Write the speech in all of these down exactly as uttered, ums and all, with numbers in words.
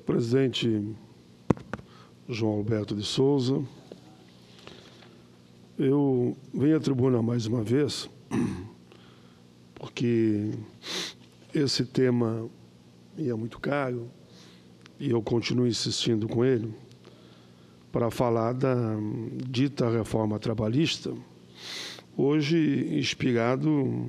Presidente João Alberto de Souza, eu venho à tribuna mais uma vez porque esse tema me é muito caro e eu continuo insistindo com ele para falar da dita reforma trabalhista, hoje inspirado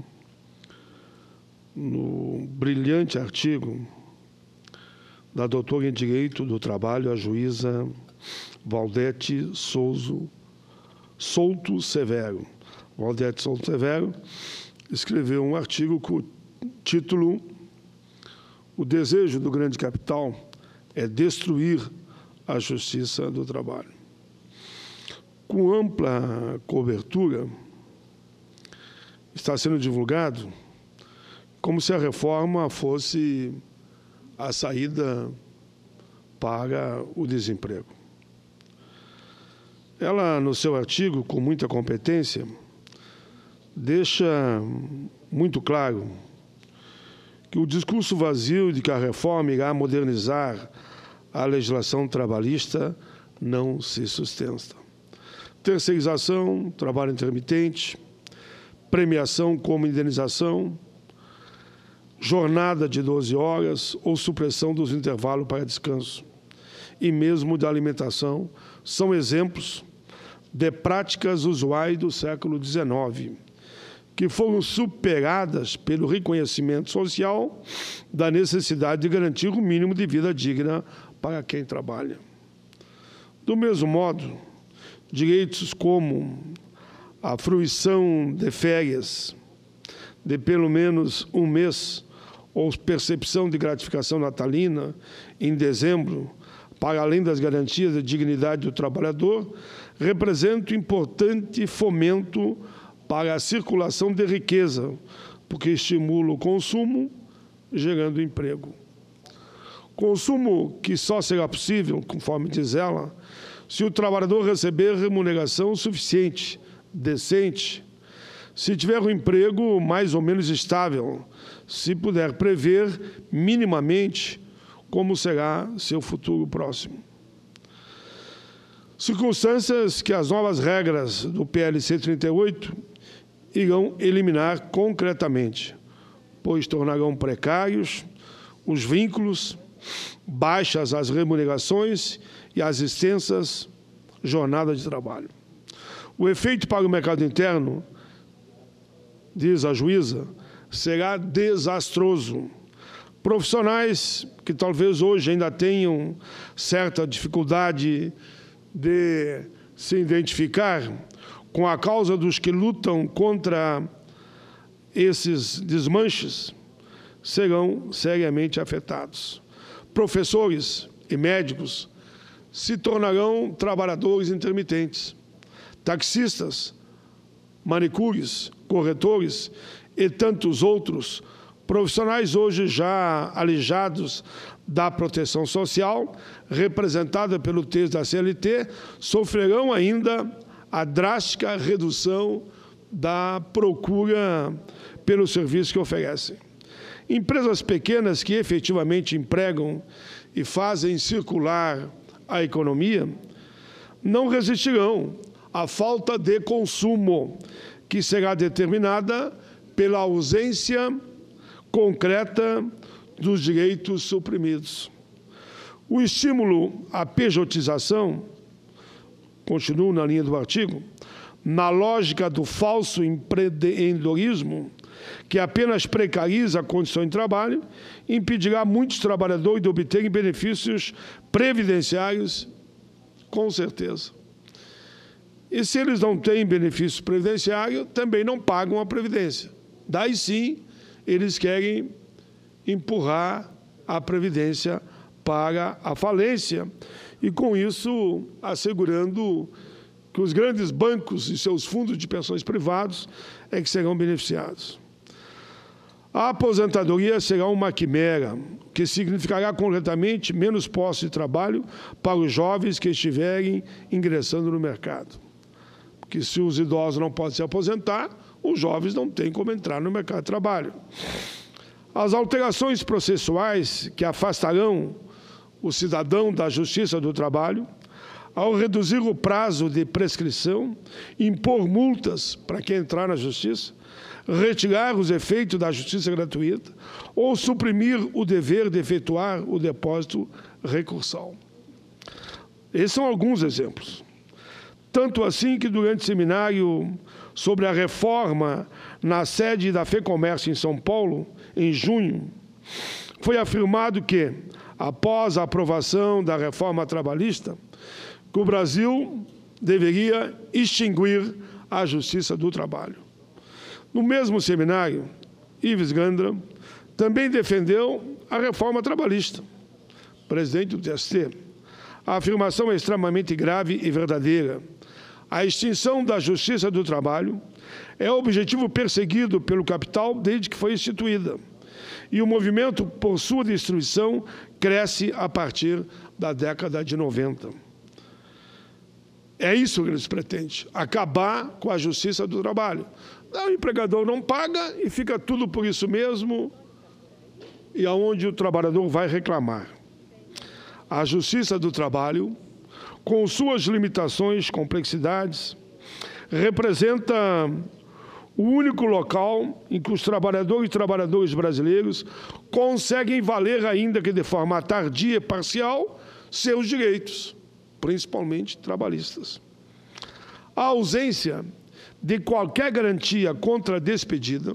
no brilhante artigo da doutora em Direito do Trabalho, a juíza Valdete Souza Souto Severo. Valdete Souto Severo escreveu um artigo com o título "O desejo do grande capital é destruir a justiça do trabalho". Com ampla cobertura, está sendo divulgado como se a reforma fosse a saída para o desemprego. Ela, no seu artigo, com muita competência, deixa muito claro que o discurso vazio de que a reforma irá modernizar a legislação trabalhista não se sustenta. Terceirização, trabalho intermitente, premiação como indenização, jornada de doze horas ou supressão dos intervalos para descanso e mesmo da alimentação são exemplos de práticas usuais do século dezenove, que foram superadas pelo reconhecimento social da necessidade de garantir o mínimo de vida digna para quem trabalha. Do mesmo modo, direitos como a fruição de férias de pelo menos um mês ou percepção de gratificação natalina em dezembro, para além das garantias de dignidade do trabalhador, representa um importante fomento para a circulação de riqueza, porque estimula o consumo, gerando emprego. Consumo que só será possível, conforme diz ela, se o trabalhador receber remuneração suficiente, decente, se tiver um emprego mais ou menos estável, se puder prever minimamente como será seu futuro próximo. Circunstâncias que as novas regras do P L C trinta e oito irão eliminar concretamente, pois tornarão precários os vínculos, baixas as remunerações e as extensas jornadas de trabalho. O efeito para o mercado interno, diz a juíza, será desastroso. Profissionais que talvez hoje ainda tenham certa dificuldade de se identificar com a causa dos que lutam contra esses desmanches, serão seriamente afetados. Professores e médicos se tornarão trabalhadores intermitentes. Taxistas, manicures, corretores e tantos outros profissionais hoje já alijados da proteção social, representada pelo texto da C L T, sofrerão ainda a drástica redução da procura pelo serviço que oferecem. Empresas pequenas que efetivamente empregam e fazem circular a economia não resistirão à falta de consumo, que será determinada pela ausência concreta dos direitos suprimidos. O estímulo à pejotização, continuo na linha do artigo, na lógica do falso empreendedorismo, que apenas precariza a condição de trabalho, impedirá muitos trabalhadores de obterem benefícios previdenciários, com certeza. E se eles não têm benefício previdenciário, também não pagam a Previdência. Daí sim, eles querem empurrar a Previdência para a falência e, com isso, assegurando que os grandes bancos e seus fundos de pensões privados é que serão beneficiados. A aposentadoria será uma quimera, que significará concretamente menos postos de trabalho para os jovens que estiverem ingressando no mercado. Porque se os idosos não podem se aposentar, os jovens não têm como entrar no mercado de trabalho. As alterações processuais que afastarão o cidadão da Justiça do Trabalho, ao reduzir o prazo de prescrição, impor multas para quem entrar na Justiça, retirar os efeitos da justiça gratuita ou suprimir o dever de efetuar o depósito recursal. Esses são alguns exemplos. Tanto assim que, durante o seminário sobre a reforma na sede da FEComércio em São Paulo, em junho, foi afirmado que, após a aprovação da reforma trabalhista, que o Brasil deveria extinguir a Justiça do Trabalho. No mesmo seminário, Ives Gandra também defendeu a reforma trabalhista. Presidente do T S T, a afirmação é extremamente grave e verdadeira. A extinção da Justiça do Trabalho é o objetivo perseguido pelo capital desde que foi instituída. E o movimento por sua destruição cresce a partir da década de noventa. É isso que eles pretendem, acabar com a Justiça do Trabalho. O empregador não paga e fica tudo por isso mesmo, e aonde o trabalhador vai reclamar. A Justiça do Trabalho, com suas limitações, complexidades, representa o único local em que os trabalhadores e trabalhadoras brasileiros conseguem valer, ainda que de forma tardia e parcial, seus direitos, principalmente trabalhistas. A ausência de qualquer garantia contra a despedida,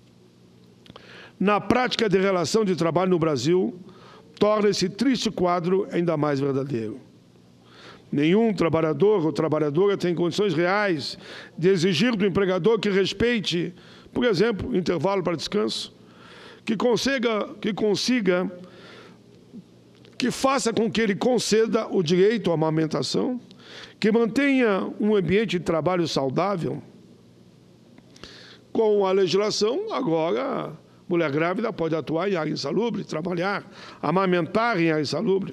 na prática de relação de trabalho no Brasil, torna esse triste quadro ainda mais verdadeiro. Nenhum trabalhador ou trabalhadora tem condições reais de exigir do empregador que respeite, por exemplo, o intervalo para descanso, que consiga, que consiga, que faça com que ele conceda o direito à amamentação, que mantenha um ambiente de trabalho saudável. Com a legislação, agora, a mulher grávida pode atuar em área insalubre, trabalhar, amamentar em área insalubre.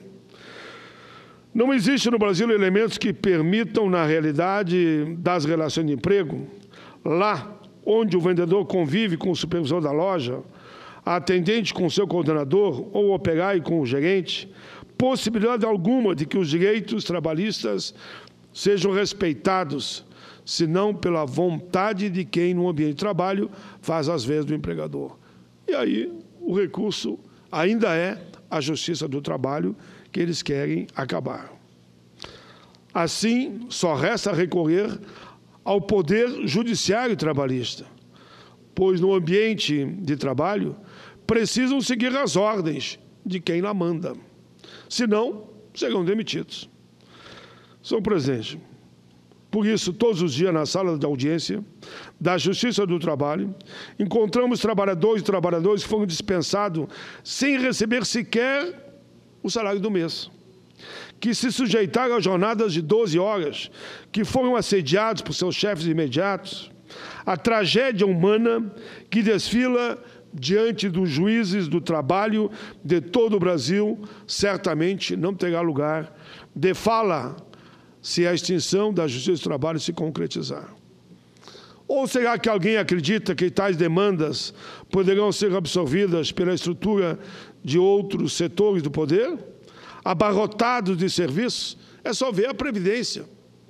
Não existe no Brasil elementos que permitam, na realidade das relações de emprego, lá onde o vendedor convive com o supervisor da loja, a atendente com o seu coordenador ou o operário com o gerente, possibilidade alguma de que os direitos trabalhistas sejam respeitados, senão pela vontade de quem, no ambiente de trabalho, faz as vezes do empregador. E aí o recurso ainda é a Justiça do Trabalho, que eles querem acabar. Assim, só resta recorrer ao poder judiciário trabalhista, pois no ambiente de trabalho precisam seguir as ordens de quem lá manda, senão serão demitidos. Senhor presidente, por isso, todos os dias na sala de audiência da Justiça do Trabalho, encontramos trabalhadores e trabalhadoras que foram dispensados sem receber sequer o salário do mês, que se sujeitaram a jornadas de doze horas, que foram assediados por seus chefes imediatos. A tragédia humana que desfila diante dos juízes do trabalho de todo o Brasil certamente não terá lugar de fala se a extinção da Justiça do Trabalho se concretizar. Ou será que alguém acredita que tais demandas poderão ser absorvidas pela estrutura de outros setores do poder, abarrotados de serviços? É só ver a Previdência.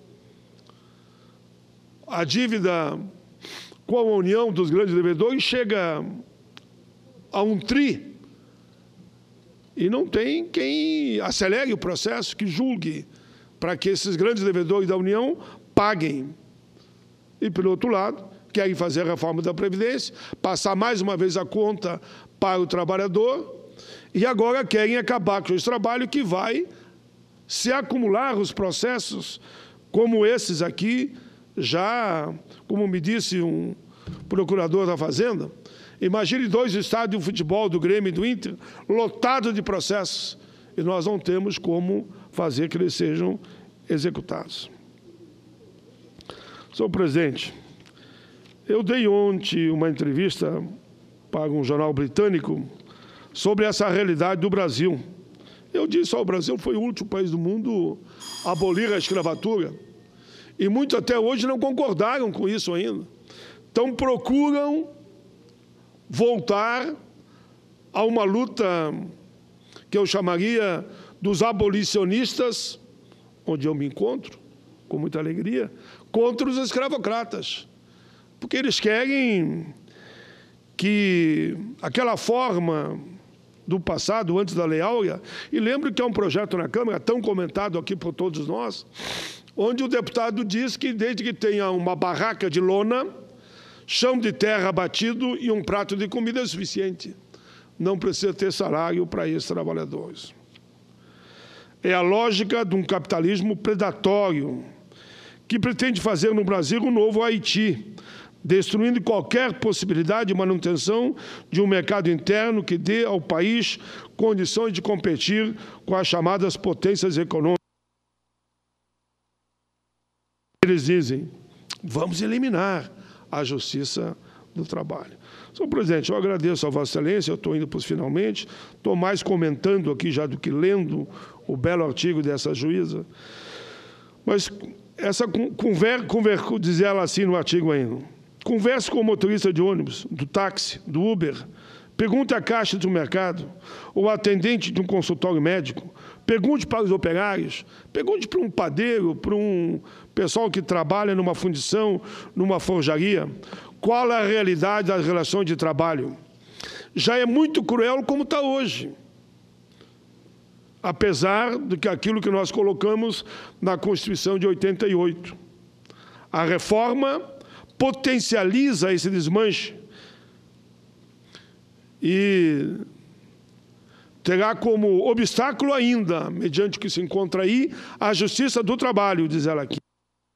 A dívida com a união dos grandes devedores chega a um tri, e não tem quem acelere o processo, que julgue, para que esses grandes devedores da União paguem. E, pelo outro lado, querem fazer a reforma da Previdência, passar mais uma vez a conta para o trabalhador, e agora querem acabar com esse trabalho que vai se acumular os processos como esses aqui, já, como me disse um procurador da Fazenda, imagine dois estádios de futebol do Grêmio e do Inter lotados de processos, e nós não temos como fazer que eles sejam executados. Senhor presidente, eu dei ontem uma entrevista para um jornal britânico sobre essa realidade do Brasil. Eu disse, ó, o Brasil foi o último país do mundo a abolir a escravatura, e muitos até hoje não concordaram com isso ainda. Então procuram voltar a uma luta que eu chamaria dos abolicionistas, onde eu me encontro, com muita alegria, contra os escravocratas, porque eles querem que aquela forma do passado, antes da Lei Áurea, e lembro que é um projeto na Câmara, tão comentado aqui por todos nós, onde o deputado diz que desde que tenha uma barraca de lona, chão de terra batido e um prato de comida é suficiente. Não precisa ter salário para esses trabalhadores. É a lógica de um capitalismo predatório que pretende fazer no Brasil um novo Haiti, destruindo qualquer possibilidade de manutenção de um mercado interno que dê ao país condições de competir com as chamadas potências econômicas. Eles dizem, vamos eliminar a justiça do trabalho. Senhor presidente, eu agradeço a Vossa Excelência, eu estou indo para os finalmente, estou mais comentando aqui já do que lendo o belo artigo dessa juíza, mas essa conversa, conver, diz ela assim no artigo ainda, converse com o motorista de ônibus, do táxi, do Uber, pergunte à caixa do mercado, ou atendente de um consultório médico, pergunte para os operários, pergunte para um padeiro, para um pessoal que trabalha numa fundição, numa forjaria, qual é a realidade das relações de trabalho. Já é muito cruel como está hoje, apesar de que aquilo que nós colocamos na Constituição de oitenta e oito. A reforma potencializa esse desmanche e terá como obstáculo ainda, mediante o que se encontra aí, a justiça do trabalho, diz ela aqui.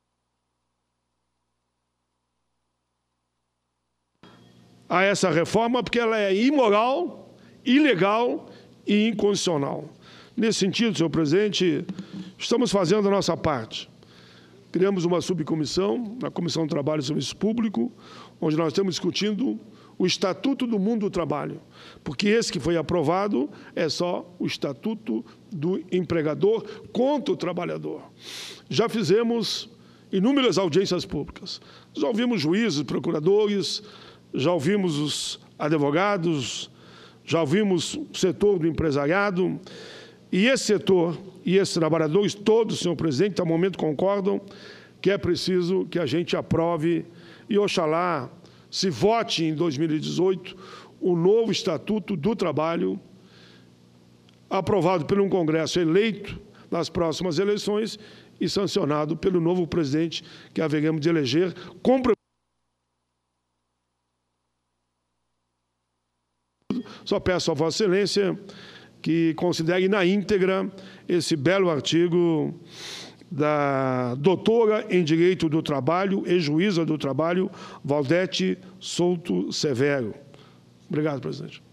A essa reforma, porque ela é imoral, ilegal e inconstitucional. Nesse sentido, senhor presidente, estamos fazendo a nossa parte. Criamos uma subcomissão, na Comissão do Trabalho e Serviço Público, onde nós estamos discutindo o Estatuto do Mundo do Trabalho, porque esse que foi aprovado é só o Estatuto do Empregador contra o trabalhador. Já fizemos inúmeras audiências públicas, já ouvimos juízes, procuradores, já ouvimos os advogados, já ouvimos o setor do empresariado, e esse setor e esses trabalhadores, todos, senhor presidente, até o momento concordam que é preciso que a gente aprove e, oxalá, se vote em dois mil e dezoito o novo Estatuto do Trabalho, aprovado por um Congresso eleito nas próximas eleições e sancionado pelo novo presidente que haveremos de eleger, com Só peço a Vossa Excelência que considere na íntegra esse belo artigo da doutora em Direito do Trabalho e juíza do Trabalho, Valdete Souto Severo. Obrigado, presidente.